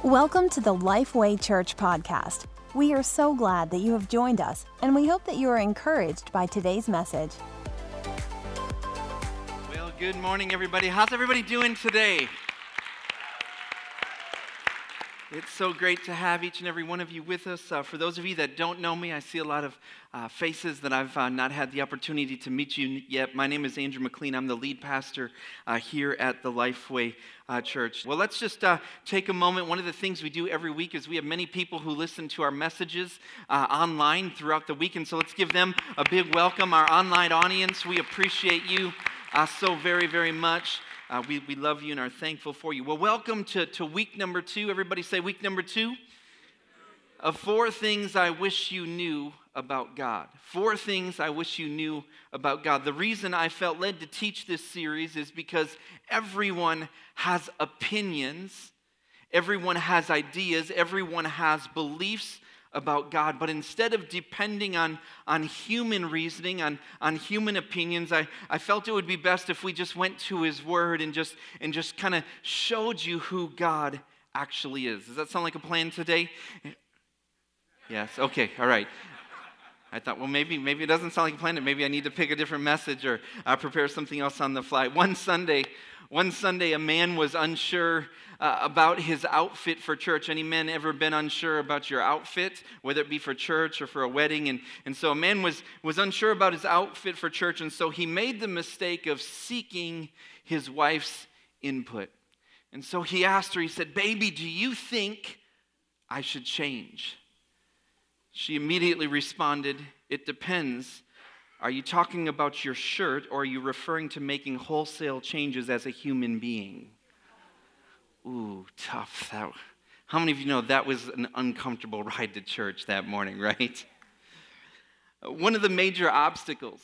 Welcome to the Lifeway Church podcast. We are so glad that you have joined us, and we hope that you are encouraged by today's message. Well, good morning, everybody. How's everybody doing today? It's so great to have each and every one of you with us. For those of you that don't know me, I see a lot of faces that I've not had the opportunity to meet you yet. My name is Andrew McLean. I'm the lead pastor here at the Lifeway Church. Well, let's just take a moment. One of the things we do every week is we have many people who listen to our messages online throughout the week, and so let's give them a big welcome, our online audience. We appreciate you so very, very much. We love you and are thankful for you. Well, welcome to week number 2. Everybody say week number 2 of 4 things I wish you knew about God. 4 things I wish you knew about God. The reason I felt led to teach this series is because everyone has opinions, everyone has ideas, everyone has beliefs about God, but instead of depending on human reasoning, on human opinions, I felt it would be best if we just went to His Word and just kind of showed you who God actually is. Does that sound like a plan today? Yes, okay, all right. I thought, well, maybe it doesn't sound like a plan, and maybe I need to pick a different message or prepare something else on the fly. One Sunday, a man was unsure about his outfit for church. Any men ever been unsure about your outfit, whether it be for church or for a wedding? And so a man was unsure about his outfit for church, and so he made the mistake of seeking his wife's input. And so he asked her, he said, "Baby, do you think I should change?" She immediately responded, "It depends. Are you talking about your shirt, or are you referring to making wholesale changes as a human being?" Ooh, tough. How many of you know that was an uncomfortable ride to church that morning, right? One of the major obstacles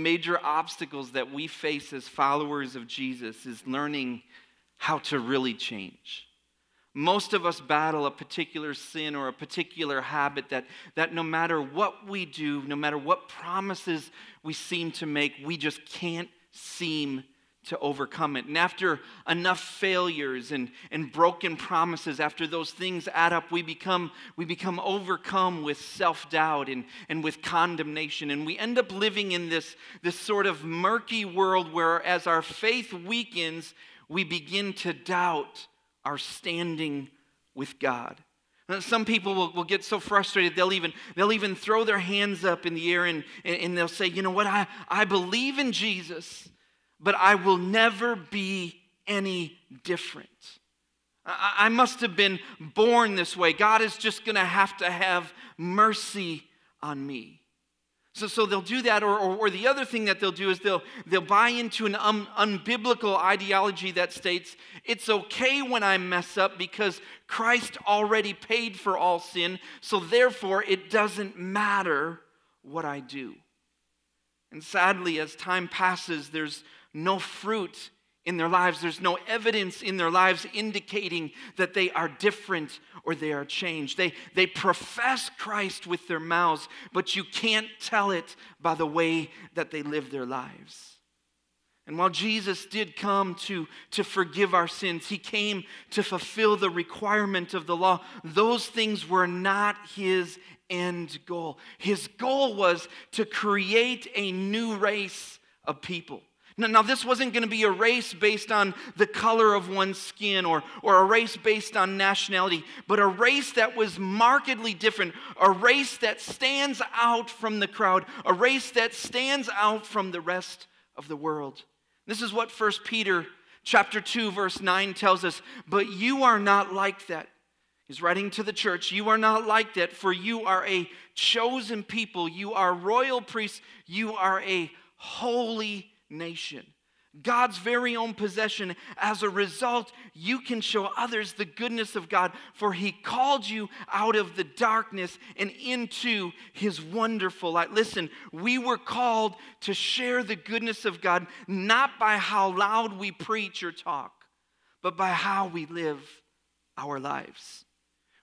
that we face as followers of Jesus is learning how to really change. Most of us battle a particular sin or a particular habit that no matter what we do, no matter what promises we seem to make, we just can't seem to overcome it. And after enough failures and broken promises, after those things add up, we become overcome with self-doubt and with condemnation. And we end up living in this sort of murky world where as our faith weakens, we begin to doubt our standing with God. Some people will get so frustrated they'll even throw their hands up in the air and they'll say, "You know what, I believe in Jesus, but I will never be any different. I must have been born this way. God is just going to have mercy on me." So they'll do that, or the other thing that they'll do is they'll buy into an unbiblical ideology that states, it's okay when I mess up because Christ already paid for all sin, so therefore it doesn't matter what I do. And sadly, as time passes, there's no fruit in their lives. There's no evidence in their lives indicating that they are different or they are changed. They profess Christ with their mouths, but you can't tell it by the way that they live their lives. And while Jesus did come to forgive our sins, He came to fulfill the requirement of the law. Those things were not His end goal. His goal was to create a new race of people. Now, this wasn't going to be a race based on the color of one's skin or a race based on nationality, but a race that was markedly different, a race that stands out from the crowd, a race that stands out from the rest of the world. This is what 1 Peter chapter 2, verse 9 tells us, "But you are not like that." He's writing to the church, "You are not like that, for you are a chosen people, you are royal priests, you are a holy nation, God's very own possession. As a result, you can show others the goodness of God, for He called you out of the darkness and into His wonderful light." Listen, we were called to share the goodness of God, not by how loud we preach or talk, but by how we live our lives.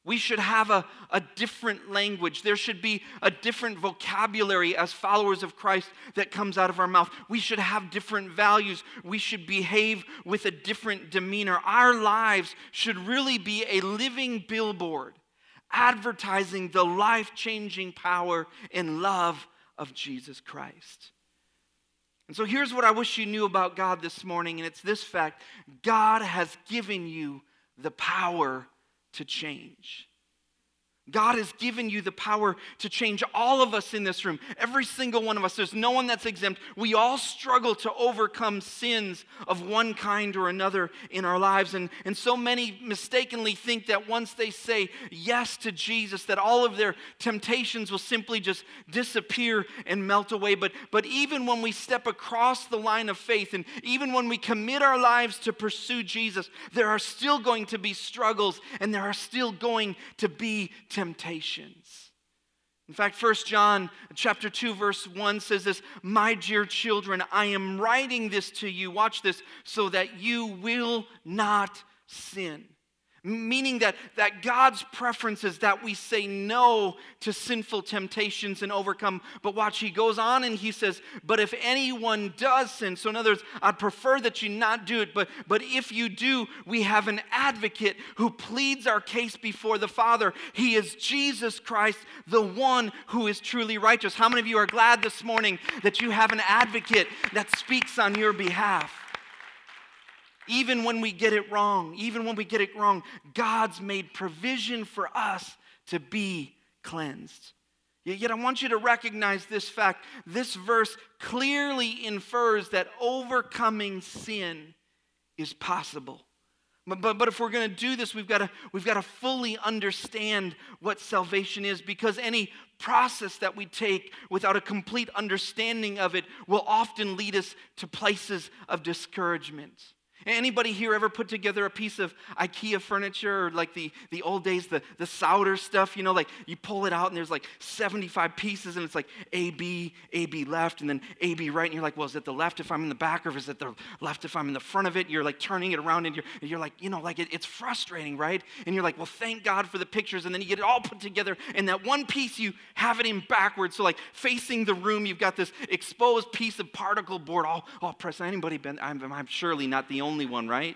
We should have a different language. There should be a different vocabulary as followers of Christ that comes out of our mouth. We should have different values. We should behave with a different demeanor. Our lives should really be a living billboard advertising the life-changing power and love of Jesus Christ. And so here's what I wish you knew about God this morning, and it's this fact: God has given you the power to change. God has given you the power to change. All of us in this room, every single one of us, there's no one that's exempt. We all struggle to overcome sins of one kind or another in our lives. And so many mistakenly think that once they say yes to Jesus, that all of their temptations will simply just disappear and melt away. But even when we step across the line of faith, and even when we commit our lives to pursue Jesus, there are still going to be struggles, and there are still going to be temptations. In fact, 1 John chapter 2 verse 1 says this: "My dear children, I am writing this to you," watch this, "so that you will not sin." Meaning that God's preference is that we say no to sinful temptations and overcome. But watch, he goes on and he says, "But if anyone does sin," so in other words, I'd prefer that you not do it, but if you do, we have an advocate who pleads our case before the Father. He is Jesus Christ, the one who is truly righteous. How many of you are glad this morning that you have an advocate that speaks on your behalf? Even when we get it wrong, God's made provision for us to be cleansed. Yet I want you to recognize this fact. This verse clearly infers that overcoming sin is possible. But if we're going to do this, we've got to fully understand what salvation is, because any process that we take without a complete understanding of it will often lead us to places of discouragement. Anybody here ever put together a piece of IKEA furniture, or like the old days, the Souder stuff, like you pull it out and there's like 75 pieces and it's like AB left, and then AB right, and you're like, well, is it the left if I'm in the back, or is it the left if I'm in the front of it? You're like turning it around, and you're like, it's frustrating, right? And you're like, well, thank God for the pictures, and then you get it all put together, and that one piece you have it in backwards, so like facing the room, you've got this exposed piece of particle board all pressed. Anybody been? I'm surely not the only one, right?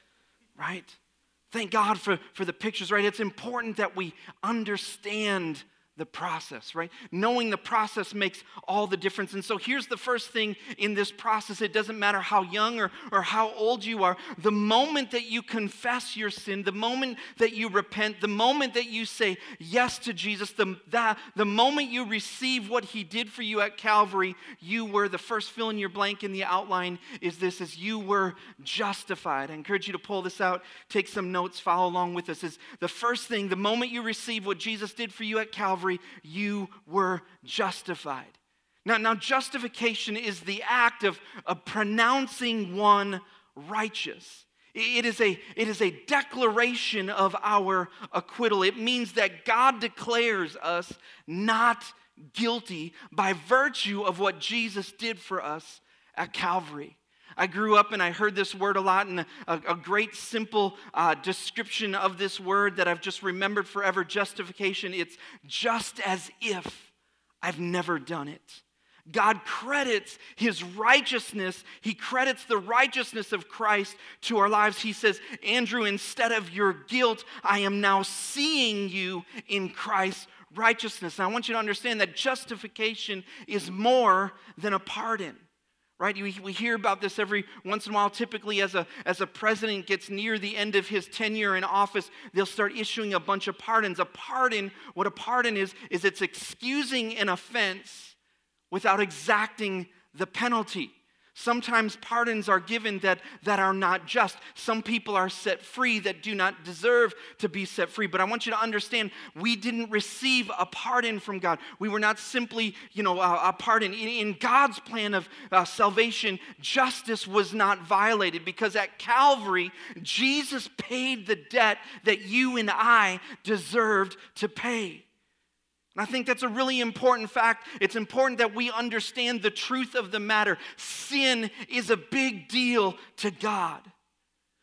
Thank God for the pictures, right? It's important that we understand the process, right? Knowing the process makes all the difference. And so here's the first thing in this process. It doesn't matter how young or how old you are. The moment that you confess your sin, the moment that you repent, the moment that you say yes to Jesus, the moment you receive what he did for you at Calvary, you were, the first fill in your blank in the outline is you were justified. I encourage you to pull this out, take some notes, follow along with us. Is the first thing, the moment you receive what Jesus did for you at Calvary, you were justified. Now justification is the act of pronouncing one righteous. It is a declaration of our acquittal. It means that God declares us not guilty by virtue of what Jesus did for us at Calvary. I grew up and I heard this word a lot, and a great simple description of this word that I've just remembered forever: justification. It's just as if I've never done it. God credits his righteousness. He credits the righteousness of Christ to our lives. He says, Andrew, instead of your guilt, I am now seeing you in Christ's righteousness. And I want you to understand that justification is more than a pardon. Right? We hear about this every once in a while. Typically, as a president gets near the end of his tenure in office, they'll start issuing a bunch of pardons. What a pardon is it's excusing an offense without exacting the penalty. Sometimes pardons are given that are not just. Some people are set free that do not deserve to be set free. But I want you to understand, we didn't receive a pardon from God. We were not simply, a pardon. In God's plan of salvation, justice was not violated, because at Calvary, Jesus paid the debt that you and I deserved to pay. And I think that's a really important fact. It's important that we understand the truth of the matter. Sin is a big deal to God.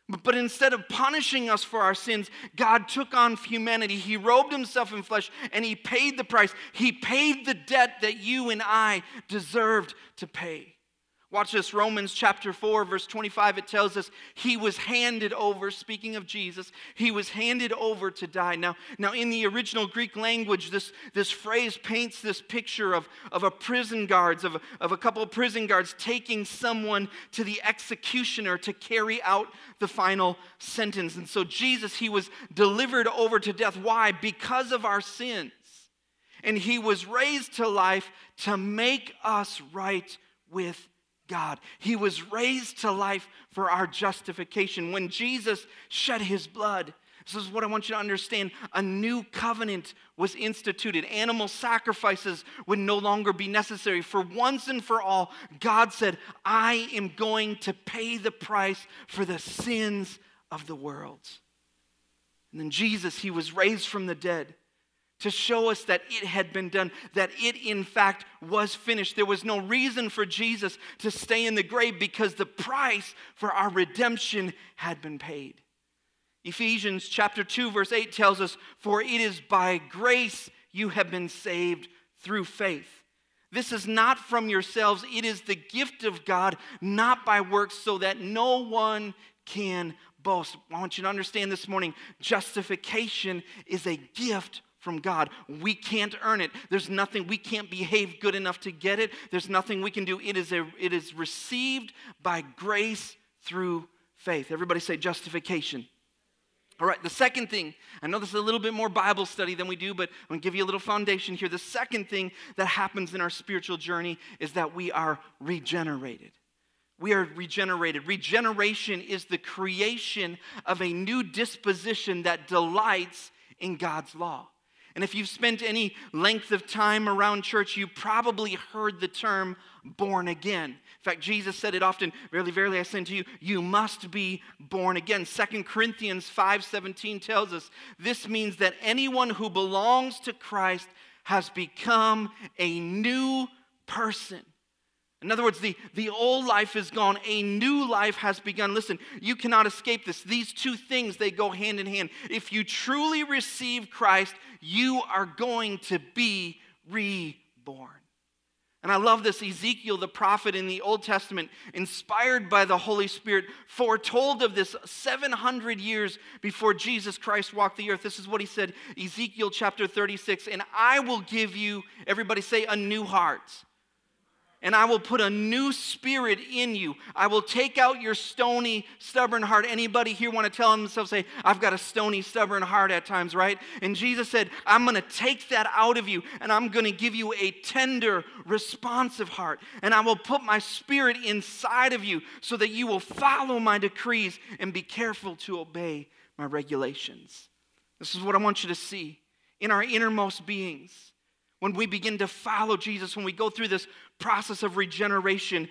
But instead of punishing us for our sins, God took on humanity. He robed himself in flesh, and he paid the price. He paid the debt that you and I deserved to pay. Watch this, Romans chapter 4, verse 25, it tells us he was handed over, speaking of Jesus, he was handed over to die. Now in the original Greek language, this phrase paints this picture of a prison guards, of a couple of prison guards taking someone to the executioner to carry out the final sentence. And so Jesus, he was delivered over to death. Why? Because of our sins. And he was raised to life to make us right with God. He was raised to life for our justification. When Jesus shed his blood, this is what I want you to understand, a new covenant was instituted. Animal sacrifices would no longer be necessary. For once and for all, God said, I am going to pay the price for the sins of the world. And then Jesus, he was raised from the dead to show us that it had been done, that it in fact was finished. There was no reason for Jesus to stay in the grave because the price for our redemption had been paid. Ephesians chapter 2 verse 8 tells us, for it is by grace you have been saved through faith. This is not from yourselves, it is the gift of God, not by works, so that no one can boast. I want you to understand this morning, justification is a gift from God. We can't earn it. There's nothing, we can't behave good enough to get it. There's nothing we can do. It is received by grace through faith. Everybody say justification. All right, the second thing, I know this is a little bit more Bible study than we do, but I'm going to give you a little foundation here. The second thing that happens in our spiritual journey is that we are regenerated. We are regenerated. Regeneration is the creation of a new disposition that delights in God's law. And if you've spent any length of time around church, you probably heard the term born again. In fact, Jesus said it often, verily, verily, I say unto you, you must be born again. 2 Corinthians 5:17 tells us this means that anyone who belongs to Christ has become a new person. In other words, the old life is gone, a new life has begun. Listen, you cannot escape this. These two things, they go hand in hand. If you truly receive Christ, you are going to be reborn. And I love this. Ezekiel, the prophet in the Old Testament, inspired by the Holy Spirit, foretold of this 700 years before Jesus Christ walked the earth. This is what he said, Ezekiel chapter 36, and I will give you, everybody say, a new heart. And I will put a new spirit in you. I will take out your stony, stubborn heart. Anybody here want to tell themselves, say, I've got a stony, stubborn heart at times, right? And Jesus said, I'm going to take that out of you, and I'm going to give you a tender, responsive heart. And I will put my spirit inside of you so that you will follow my decrees and be careful to obey my regulations. This is what I want you to see in our innermost beings. When we begin to follow Jesus, when we go through this process of regeneration,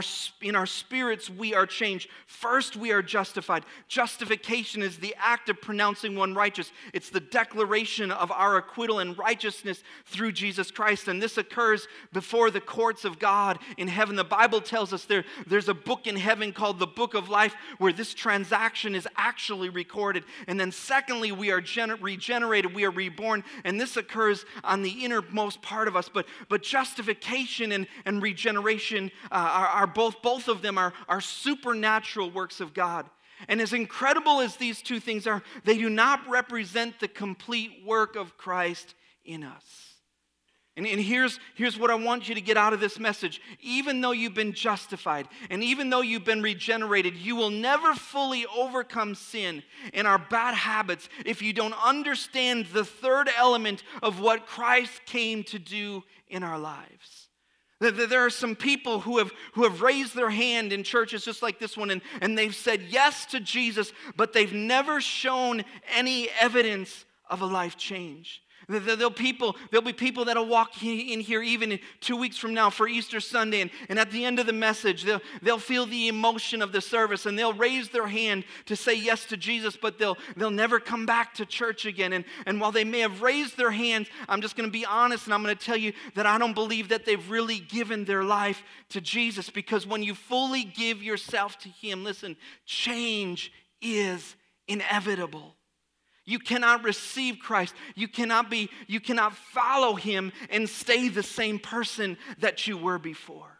in our spirits we are changed. First, we are justified. Justification is the act of pronouncing one righteous. It's the declaration of our acquittal and righteousness through Jesus Christ. And this occurs before the courts of God in heaven. The Bible tells us there's a book in heaven called the Book of Life where this transaction is actually recorded. And then secondly, we are regenerated. We are reborn. And this occurs on the innermost part of us. But justification and regeneration are both of them are supernatural works of God. And as incredible as these two things are, they do not represent the complete work of Christ in us. And here's what I want you to get out of this message. Even though you've been justified, and even though you've been regenerated, you will never fully overcome sin and our bad habits if you don't understand the third element of what Christ came to do in our lives. There are some people who have raised their hand in churches just like this one, and they've said yes to Jesus, but they've never shown any evidence of a life change. There'll be people that'll walk in here even 2 weeks from now for Easter Sunday, and at the end of the message, they'll feel the emotion of the service, and they'll raise their hand to say yes to Jesus, but they'll never come back to church again. And while they may have raised their hands, I'm just going to be honest, and I'm going to tell you that I don't believe that they've really given their life to Jesus, because when you fully give yourself to Him, listen, change is inevitable. You cannot receive Christ. You cannot follow him and stay the same person that you were before.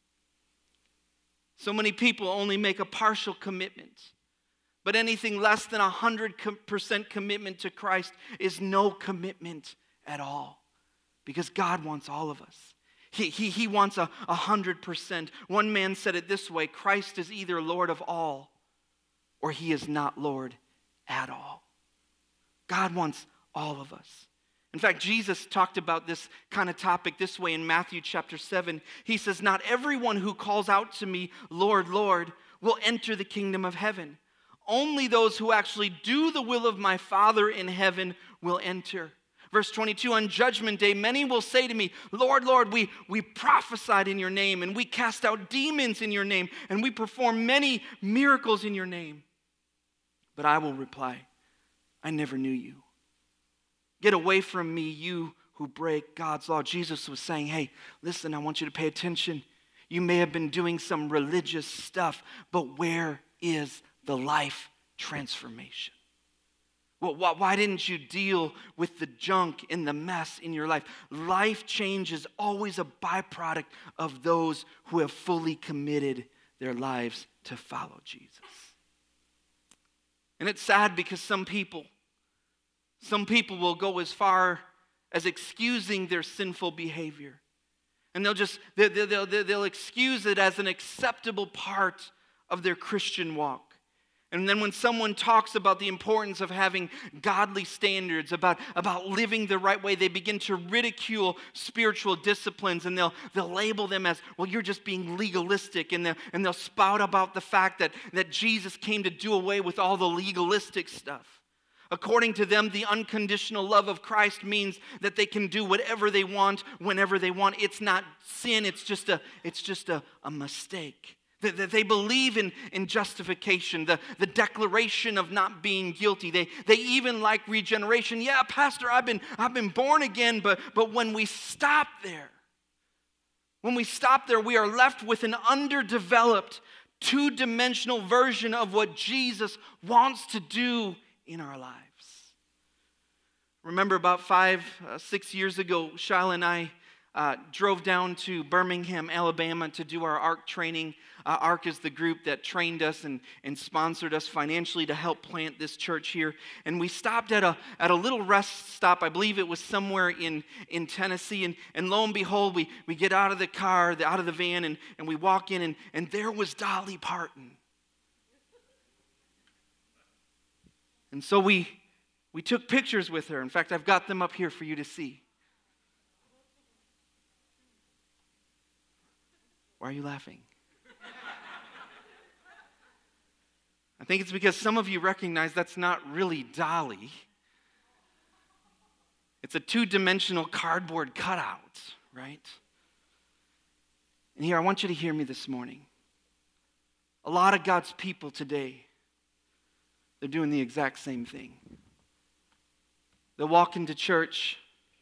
So many people only make a partial commitment. But anything less than 100% commitment to Christ is no commitment at all. Because God wants all of us. He wants 100%. One man said it this way: Christ is either Lord of all or he is not Lord at all. God wants all of us. In fact, Jesus talked about this kind of topic this way in Matthew chapter 7. He says, "Not everyone who calls out to me, 'Lord, Lord,' will enter the kingdom of heaven. Only those who actually do the will of my Father in heaven will enter." Verse 22, "On judgment day, many will say to me, 'Lord, Lord, we prophesied in your name, and we cast out demons in your name, and we performed many miracles in your name.' But I will reply, 'I never knew you. Get away from me, you who break God's law.'" Jesus was saying, hey, listen, I want you to pay attention. You may have been doing some religious stuff, but where is the life transformation? Well, why didn't you deal with the junk and the mess in your life? Life change is always a byproduct of those who have fully committed their lives to follow Jesus. And it's sad because some people will go as far as excusing their sinful behavior. And they'll excuse it as an acceptable part of their Christian walk. And then when someone talks about the importance of having godly standards, about living the right way, they begin to ridicule spiritual disciplines, and they'll label them as, well, you're just being legalistic, and they'll spout about the fact that Jesus came to do away with all the legalistic stuff. According to them, the unconditional love of Christ means that they can do whatever they want, whenever they want. It's not sin, it's just a mistake. That they believe in justification, the declaration of not being guilty. They even like regeneration. Yeah, Pastor, I've been born again, but when we stop there, we are left with an underdeveloped, two-dimensional version of what Jesus wants to do in our lives. Remember about 6 years ago, Shiloh and I drove down to Birmingham, Alabama to do our ARC training. ARC is the group that trained us and sponsored us financially to help plant this church here. And we stopped at a little rest stop. I believe it was somewhere in Tennessee. And lo and behold, we get out of the car, out of the van, and we walk in, and there was Dolly Parton. And so we took pictures with her. In fact, I've got them up here for you to see. Why are you laughing? I think it's because some of you recognize that's not really Dolly. It's a two-dimensional cardboard cutout, right? And here, I want you to hear me this morning. A lot of God's people today, they're doing the exact same thing. They'll walk into church.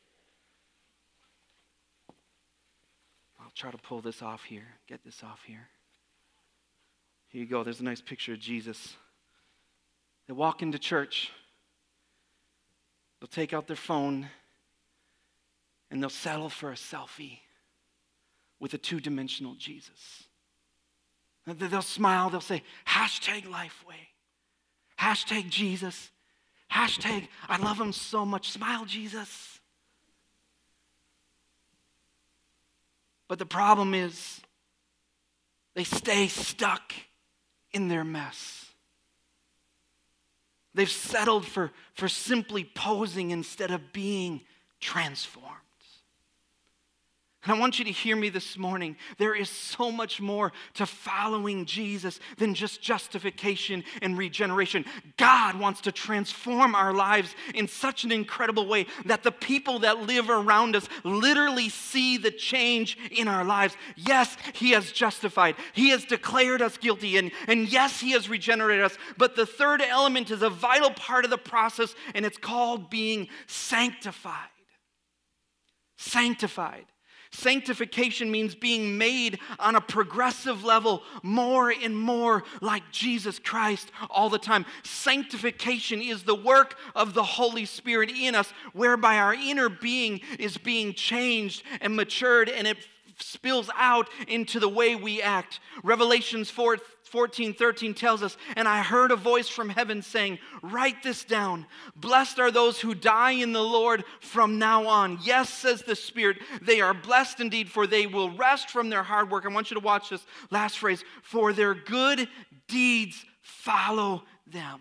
I'll try to pull this off here, get this off here. Here you go, there's a nice picture of Jesus. They walk into church, they'll take out their phone, and they'll settle for a selfie with a two-dimensional Jesus. They'll smile, they'll say, #Lifeway, #Jesus, #I love him so much, smile Jesus. But the problem is, they stay stuck in their mess. They've settled for simply posing instead of being transformed. And I want you to hear me this morning. There is so much more to following Jesus than just justification and regeneration. God wants to transform our lives in such an incredible way that the people that live around us literally see the change in our lives. Yes, he has justified. He has declared us guilty. And yes, he has regenerated us. But the third element is a vital part of the process, and it's called being sanctified. Sanctified. Sanctification means being made on a progressive level more and more like Jesus Christ all the time. Sanctification is the work of the Holy Spirit in us, whereby our inner being is being changed and matured, and it spills out into the way we act. Revelations 14:13 tells us, "And I heard a voice from heaven saying, 'Write this down. Blessed are those who die in the Lord from now on.' Yes, says the Spirit, they are blessed indeed, for they will rest from their hard work." I want you to watch this last phrase. "For their good deeds follow them."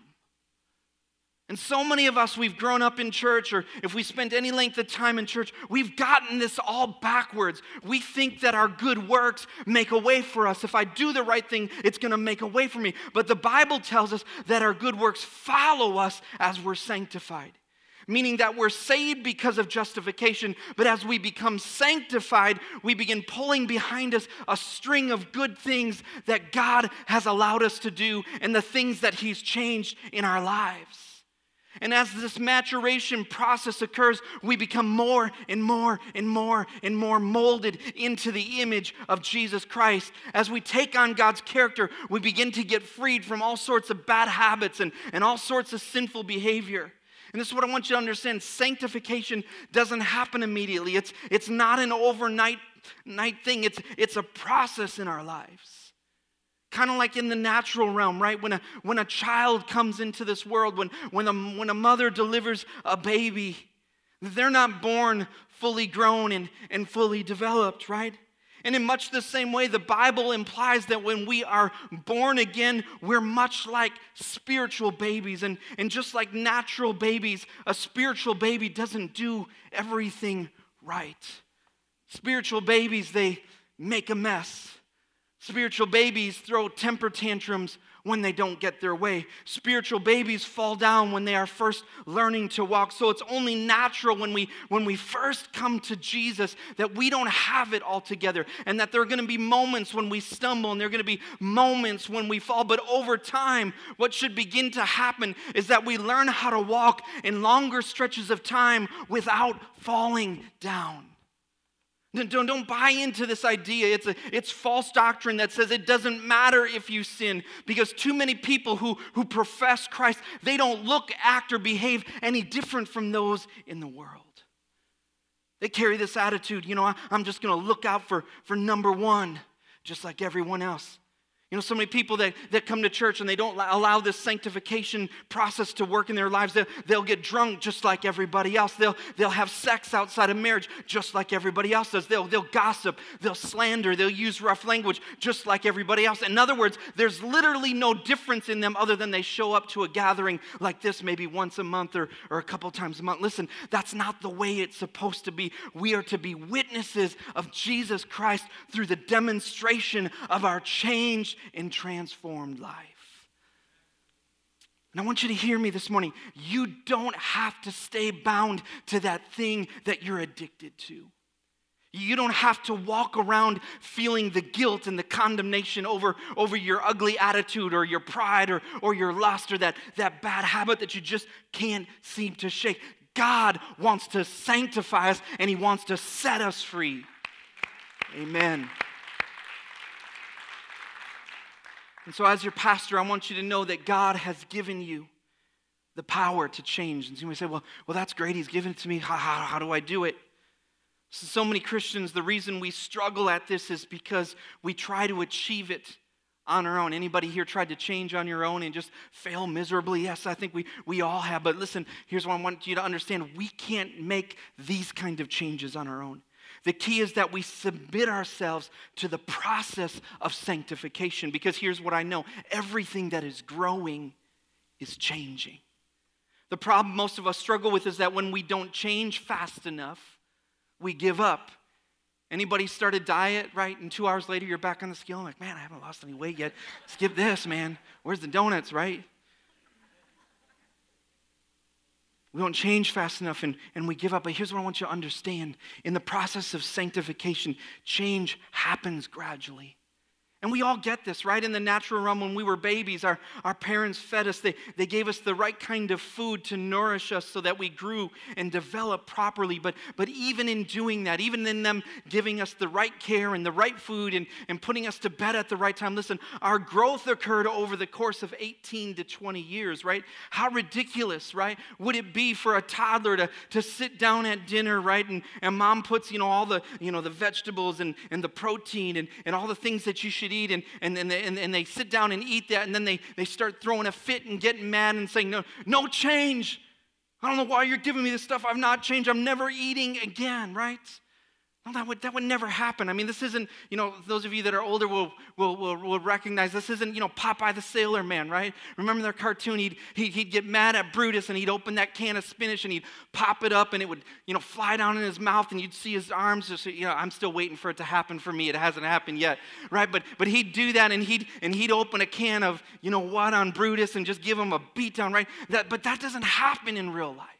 And so many of us, we've grown up in church, or if we spent any length of time in church, we've gotten this all backwards. We think that our good works make a way for us. If I do the right thing, it's going to make a way for me. But the Bible tells us that our good works follow us as we're sanctified. Meaning that we're saved because of justification, but as we become sanctified, we begin pulling behind us a string of good things that God has allowed us to do and the things that He's changed in our lives. And as this maturation process occurs, we become more and more and more and more molded into the image of Jesus Christ. As we take on God's character, we begin to get freed from all sorts of bad habits and all sorts of sinful behavior. And this is what I want you to understand. Sanctification doesn't happen immediately. It's not an overnight thing. It's a process in our lives. Kind of like in the natural realm, right? When a child comes into this world, when a mother delivers a baby, they're not born fully grown and fully developed, right? And in much the same way, the Bible implies that when we are born again, we're much like spiritual babies. And just like natural babies, a spiritual baby doesn't do everything right. Spiritual babies, they make a mess. Spiritual babies throw temper tantrums when they don't get their way. Spiritual babies fall down when they are first learning to walk. So it's only natural when we first come to Jesus that we don't have it all together, and that there are going to be moments when we stumble and there are going to be moments when we fall. But over time, what should begin to happen is that we learn how to walk in longer stretches of time without falling down. Don't buy into this idea. It's false doctrine that says it doesn't matter if you sin, because too many people who profess Christ, they don't look, act, or behave any different from those in the world. They carry this attitude, I'm just going to look out for number one, just like everyone else. So many people that come to church and they don't allow this sanctification process to work in their lives. They'll get drunk just like everybody else. They'll have sex outside of marriage just like everybody else does. They'll gossip. They'll slander. They'll use rough language just like everybody else. In other words, there's literally no difference in them other than they show up to a gathering like this maybe once a month or a couple times a month. Listen, that's not the way it's supposed to be. We are to be witnesses of Jesus Christ through the demonstration of our changed and transformed life. And I want you to hear me this morning. You don't have to stay bound to that thing that you're addicted to. You don't have to walk around feeling the guilt and the condemnation over your ugly attitude or your pride or your lust or that bad habit that you just can't seem to shake. God wants to sanctify us, and He wants to set us free. Amen. And so as your pastor, I want you to know that God has given you the power to change. And somebody say, well, that's great. He's given it to me. How do I do it? So many Christians, the reason we struggle at this is because we try to achieve it on our own. Anybody here tried to change on your own and just fail miserably? Yes, I think we all have. But listen, here's what I want you to understand. We can't make these kind of changes on our own. The key is that we submit ourselves to the process of sanctification, because here's what I know. Everything that is growing is changing. The problem most of us struggle with is that when we don't change fast enough, we give up. Anybody start a diet, right? And 2 hours later, you're back on the scale. I'm like, man, I haven't lost any weight yet. Skip this, man. Where's the donuts, right? We don't change fast enough and we give up. But here's what I want you to understand. In the process of sanctification, change happens gradually. And we all get this, right? In the natural realm, when we were babies, our parents fed us. They gave us the right kind of food to nourish us so that we grew and developed properly. But even in doing that, even in them giving us the right care and the right food and putting us to bed at the right time, listen, our growth occurred over the course of 18 to 20 years, right? How ridiculous, right, would it be for a toddler to sit down at dinner, right? And mom puts, all the, the vegetables and the protein and all the things that you should eat, and they sit down and eat that, and then they start throwing a fit and getting mad and saying, no change. I don't know why you're giving me this stuff. I've not changed. I'm never eating again, right? No, that would never happen. I mean, this isn't, those of you that are older will recognize this isn't, Popeye the Sailor Man, right? Remember their cartoon? He'd get mad at Brutus, and he'd open that can of spinach, and he'd pop it up, and it would, fly down in his mouth, and you'd see his arms. Just, I'm still waiting for it to happen for me. It hasn't happened yet, right? But he'd do that, and he'd open a can of, what on Brutus, and just give him a beatdown, right? But that doesn't happen in real life.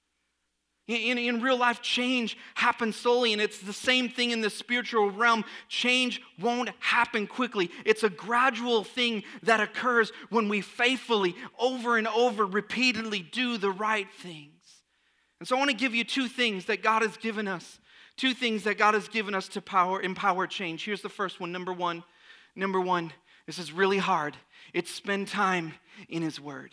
In real life, change happens slowly, and it's the same thing in the spiritual realm. Change won't happen quickly. It's a gradual thing that occurs when we faithfully, over and over, repeatedly do the right things. And so I want to give you two things that God has given us. Two things that God has given us to empower change. Here's the first one. Number one, this is really hard. It's spend time in His Word.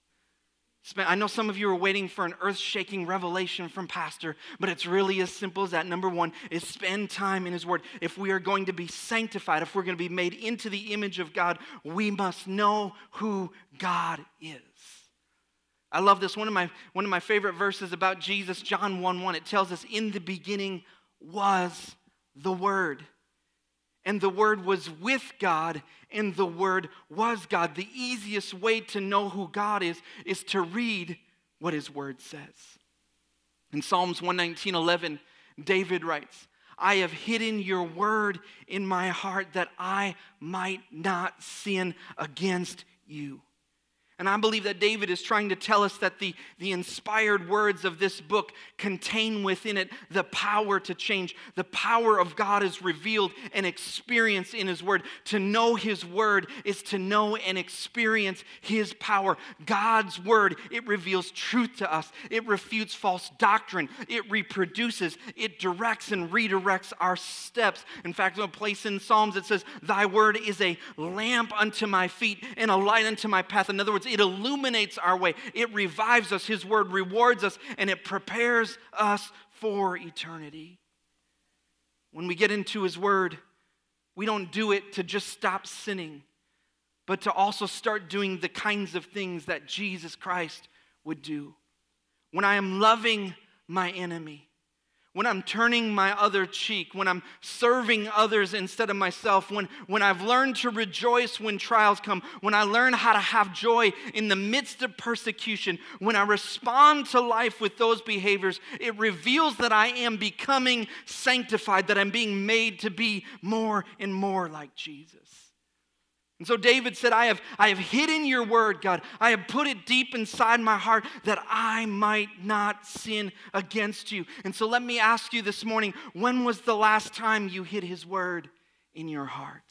I know some of you are waiting for an earth-shaking revelation from Pastor, but it's really as simple as that. Number one is spend time in His Word. If we are going to be sanctified, if we're going to be made into the image of God, we must know who God is. I love this. One of my favorite verses about Jesus, John 1:1. It tells us, in the beginning was the Word. And the Word was with God, and the Word was God. The easiest way to know who God is to read what His Word says. In Psalms 119:11, David writes, I have hidden your word in my heart that I might not sin against you. And I believe that David is trying to tell us that the inspired words of this book contain within it the power to change. The power of God is revealed and experienced in His Word. To know His Word is to know and experience His power. God's Word, it reveals truth to us. It refutes false doctrine. It reproduces. It directs and redirects our steps. In fact, in a place in Psalms it says, Thy Word is a lamp unto my feet and a light unto my path. In other words, it illuminates our way. It revives us. His Word rewards us, and it prepares us for eternity. When we get into His Word, we don't do it to just stop sinning, but to also start doing the kinds of things that Jesus Christ would do. When I am loving my enemy, when I'm turning my other cheek, when I'm serving others instead of myself, when I've learned to rejoice when trials come, when I learn how to have joy in the midst of persecution, when I respond to life with those behaviors, it reveals that I am becoming sanctified, that I'm being made to be more and more like Jesus. And so David said, I have hidden your word, God. I have put it deep inside my heart that I might not sin against you. And so let me ask you this morning, when was the last time you hid His word in your heart?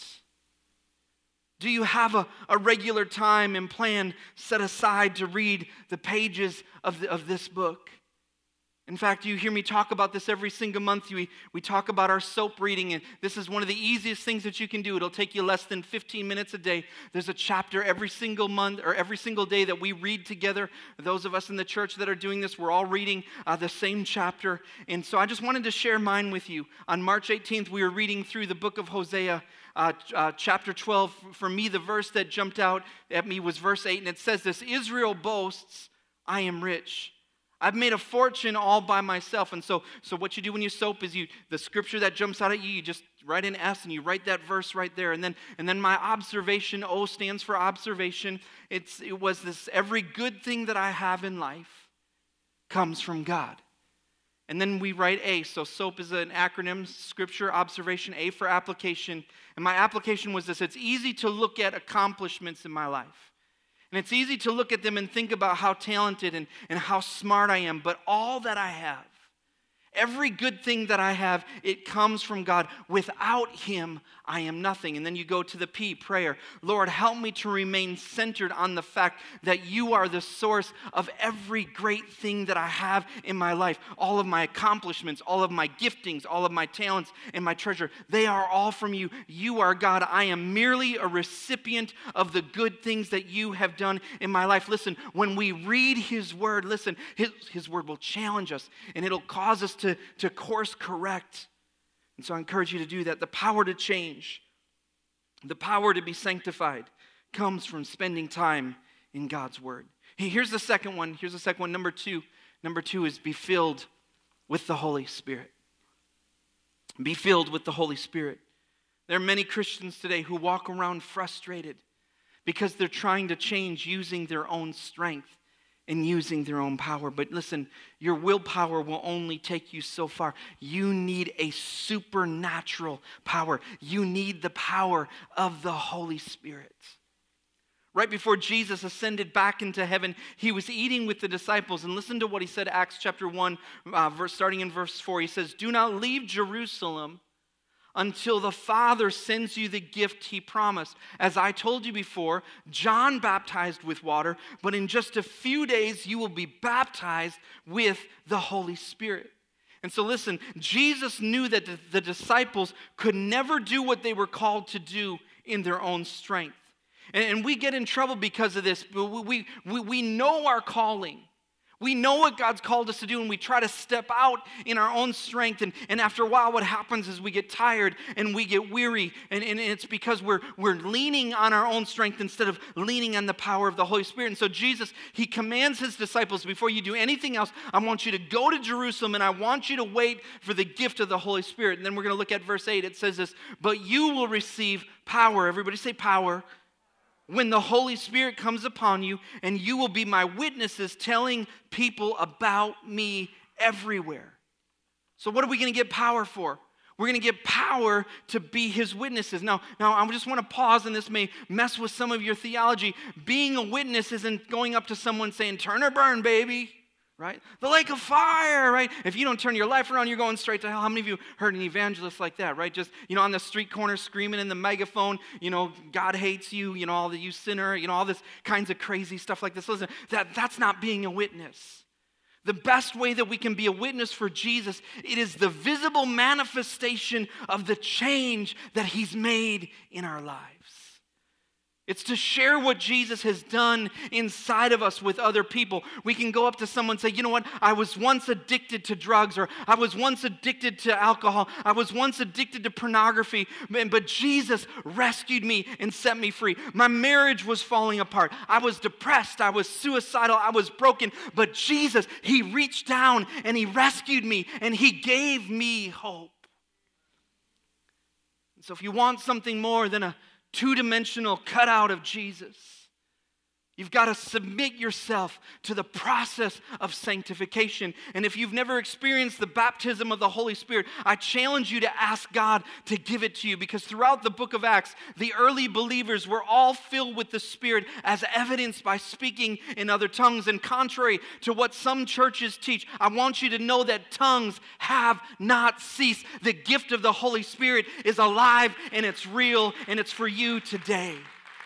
Do you have a regular time and plan set aside to read the pages of this book? In fact, you hear me talk about this every single month. We talk about our SOAP reading, and this is one of the easiest things that you can do. It'll take you less than 15 minutes a day. There's a chapter every single month or every single day that we read together. Those of us in the church that are doing this, we're all reading the same chapter. And so I just wanted to share mine with you. On March 18th, we were reading through the book of Hosea, chapter 12. For me, the verse that jumped out at me was verse 8, and it says this, Israel boasts, I am rich. I've made a fortune all by myself. And so what you do when you SOAP is the scripture that jumps out at you, you just write an S and you write that verse right there. And then my observation, O stands for observation. It was this, every good thing that I have in life comes from God. And then we write A. So SOAP is an acronym, scripture, observation, A for application. And my application was this, it's easy to look at accomplishments in my life. And it's easy to look at them and think about how talented and how smart I am. But all that I have, Every good thing that I have, it comes from God. Without him, I am nothing. And then you go to the P, prayer. Lord, help me to remain centered on the fact that you are the source of every great thing that I have in my life. All of my accomplishments, all of my giftings, all of my talents and my treasure, they are all from you. You are God. I am merely a recipient of the good things that you have done in my life. Listen, when we read his word, listen, his word will challenge us and it'll cause us to course correct. And so I encourage you to do that. The power to change, the power to be sanctified comes from spending time in God's word. Hey, here's the second one. Number two. Number two is be filled with the Holy Spirit. Be filled with the Holy Spirit. There are many Christians today who walk around frustrated because they're trying to change using their own strength and using their own power. But listen, your willpower will only take you so far. You need a supernatural power. You need the power of the Holy Spirit. Right before Jesus ascended back into heaven, he was eating with the disciples. And listen to what he said, Acts chapter 1, starting in verse 4. He says, "Do not leave Jerusalem until the Father sends you the gift he promised. As I told you before, John baptized with water, but in just a few days you will be baptized with the Holy Spirit." And so listen, Jesus knew that the disciples could never do what they were called to do in their own strength. And we get in trouble because of this. We know our calling. We know what God's called us to do, and we try to step out in our own strength. And after a while, what happens is we get tired and we get weary. And it's because we're leaning on our own strength instead of leaning on the power of the Holy Spirit. And so Jesus, he commands his disciples, before you do anything else, I want you to go to Jerusalem and I want you to wait for the gift of the Holy Spirit. And then we're going to look at verse 8. It says this, "But you will receive power." Everybody say power. "When the Holy Spirit comes upon you, and you will be my witnesses, telling people about me everywhere." So what are we going to get power for? We're going to get power to be his witnesses. Now I just want to pause, and this may mess with some of your theology. Being a witness isn't going up to someone saying, "Turn or burn, baby." Right? The lake of fire, right? If you don't turn your life around, you're going straight to hell. How many of you heard an evangelist like that, right? Just, on the street corner screaming in the megaphone, God hates you, all that you sinner, all this kinds of crazy stuff like this. Listen, that's not being a witness. The best way that we can be a witness for Jesus, it is the visible manifestation of the change that he's made in our lives. It's to share what Jesus has done inside of us with other people. We can go up to someone and say, "You know what? I was once addicted to drugs," or "I was once addicted to alcohol. I was once addicted to pornography, but Jesus rescued me and set me free. My marriage was falling apart. I was depressed. I was suicidal. I was broken. But Jesus, he reached down and he rescued me and he gave me hope." And so if you want something more than a two-dimensional cutout of Jesus, you've got to submit yourself to the process of sanctification. And if you've never experienced the baptism of the Holy Spirit, I challenge you to ask God to give it to you, because throughout the book of Acts, the early believers were all filled with the Spirit, as evidenced by speaking in other tongues. And contrary to what some churches teach, I want you to know that tongues have not ceased. The gift of the Holy Spirit is alive and it's real and it's for you today.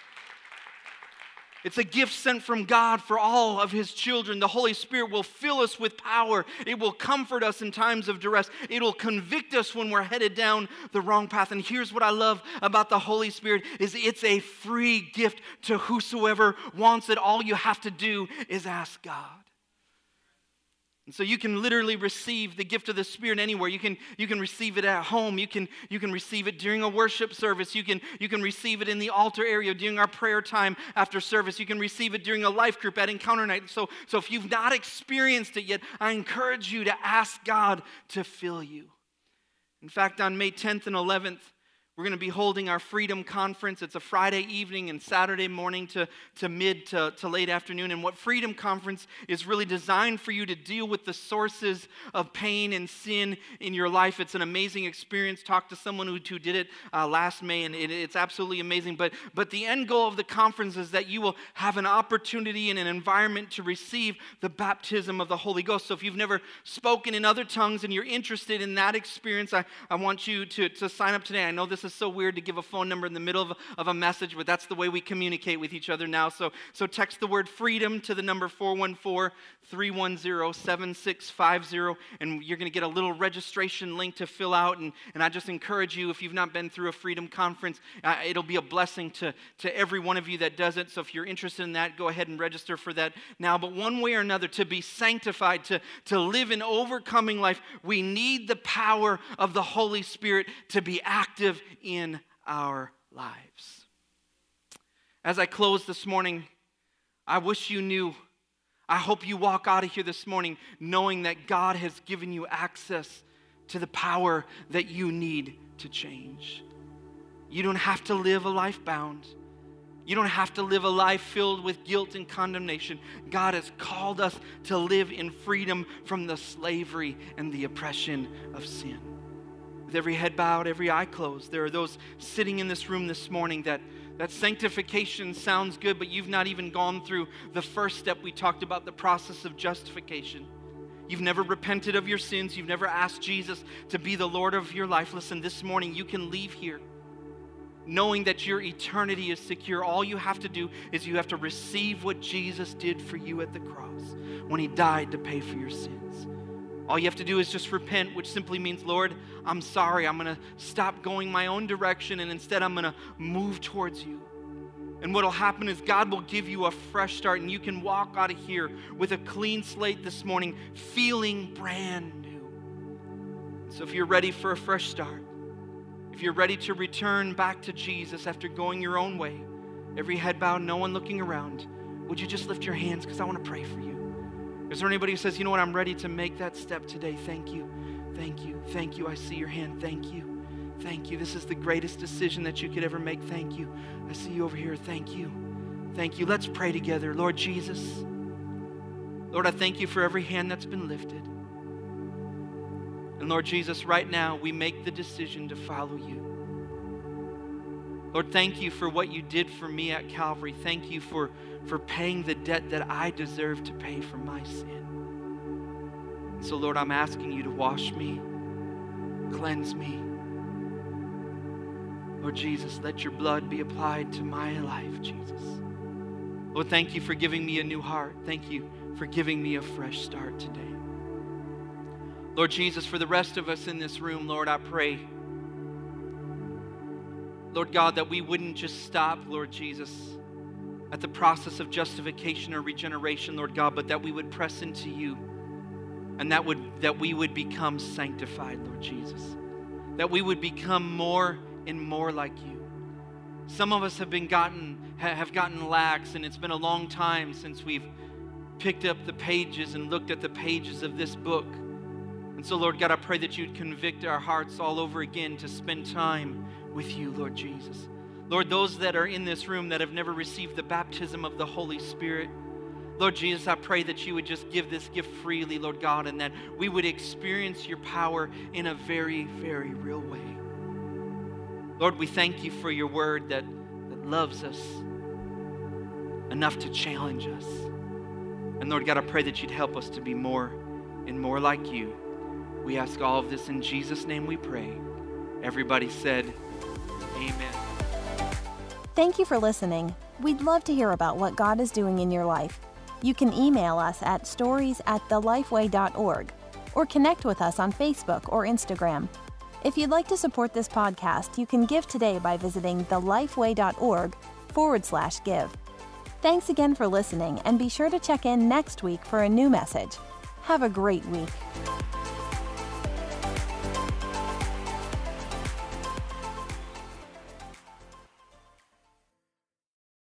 It's a gift sent from God for all of his children. The Holy Spirit will fill us with power. It will comfort us in times of duress. It will convict us when we're headed down the wrong path. And here's what I love about the Holy Spirit is it's a free gift to whosoever wants it. All you have to do is ask God. And so you can literally receive the gift of the Spirit anywhere. You can receive it at home. You can receive it during a worship service. You can receive it in the altar area during our prayer time after service. You can receive it during a life group at Encounter Night. So if you've not experienced it yet, I encourage you to ask God to fill you. In fact, on May 10th and 11th, We're going to be holding our Freedom Conference. It's a Friday evening and Saturday morning to mid to late afternoon. And what Freedom Conference is really designed for you to deal with the sources of pain and sin in your life. It's an amazing experience. Talked to someone who did it last May, and it's absolutely amazing. But the end goal of the conference is that you will have an opportunity and an environment to receive the baptism of the Holy Ghost. So if you've never spoken in other tongues and you're interested in that experience, I want you to sign up today. I know this is so weird to give a phone number in the middle of a message, but that's the way we communicate with each other now. So text the word freedom to the number 414-310-7650, and you're going to get a little registration link to fill out. And I just encourage you, if you've not been through a Freedom Conference, it'll be a blessing to every one of you that does it. So if you're interested in that, go ahead and register for that now. But one way or another, to be sanctified, to live an overcoming life, we need the power of the Holy Spirit to be active in our lives. As I close this morning, I wish you knew, I hope you walk out of here this morning knowing that God has given you access to the power that you need to change. You don't have to live a life bound. You don't have to live a life filled with guilt and condemnation. God has called us to live in freedom from the slavery and the oppression of sin. With every head bowed, every eye closed, there are those sitting in this room this morning that sanctification sounds good, but you've not even gone through the first step we talked about, the process of justification. You've never repented of your sins. You've never asked Jesus to be the Lord of your life. Listen, this morning you can leave here knowing that your eternity is secure. All you have to do is you have to receive what Jesus did for you at the cross when he died to pay for your sins. All you have to do is just repent, which simply means, Lord, I'm sorry. I'm going to stop going my own direction, and instead I'm going to move towards you. And what will happen is God will give you a fresh start, and you can walk out of here with a clean slate this morning, feeling brand new. So if you're ready for a fresh start, if you're ready to return back to Jesus after going your own way, every head bowed, no one looking around, would you just lift your hands, because I want to pray for you. Is there anybody who says, you know what, I'm ready to make that step today? Thank you, thank you, thank you. I see your hand. Thank you, thank you. This is the greatest decision that you could ever make. Thank you. I see you over here. Thank you, thank you. Let's pray together. Lord Jesus, Lord, I thank you for every hand that's been lifted. And Lord Jesus, right now we make the decision to follow you. Lord, thank you for what you did for me at Calvary. Thank you for paying the debt that I deserve to pay for my sin. And so, Lord, I'm asking you to wash me, cleanse me. Lord Jesus, let your blood be applied to my life, Jesus. Lord, thank you for giving me a new heart. Thank you for giving me a fresh start today. Lord Jesus, for the rest of us in this room, Lord, I pray, Lord God, that we wouldn't just stop, Lord Jesus, at the process of justification or regeneration, Lord God, but that we would press into you, and that we would become sanctified, Lord Jesus, that we would become more and more like you. Some of us have gotten lax, and it's been a long time since we've picked up the pages and looked at the pages of this book. And so, Lord God, I pray that you'd convict our hearts all over again to spend time with you, Lord Jesus. Lord, those that are in this room that have never received the baptism of the Holy Spirit, Lord Jesus, I pray that you would just give this gift freely, Lord God, and that we would experience your power in a very, very real way. Lord, we thank you for your word that loves us enough to challenge us. And Lord God, I pray that you'd help us to be more and more like you. We ask all of this in Jesus' name we pray. Everybody said, amen. Thank you for listening. We'd love to hear about what God is doing in your life. You can email us at stories@thelifeway.org or connect with us on Facebook or Instagram. If you'd like to support this podcast, you can give today by visiting thelifeway.org/give. Thanks again for listening, and be sure to check in next week for a new message. Have a great week.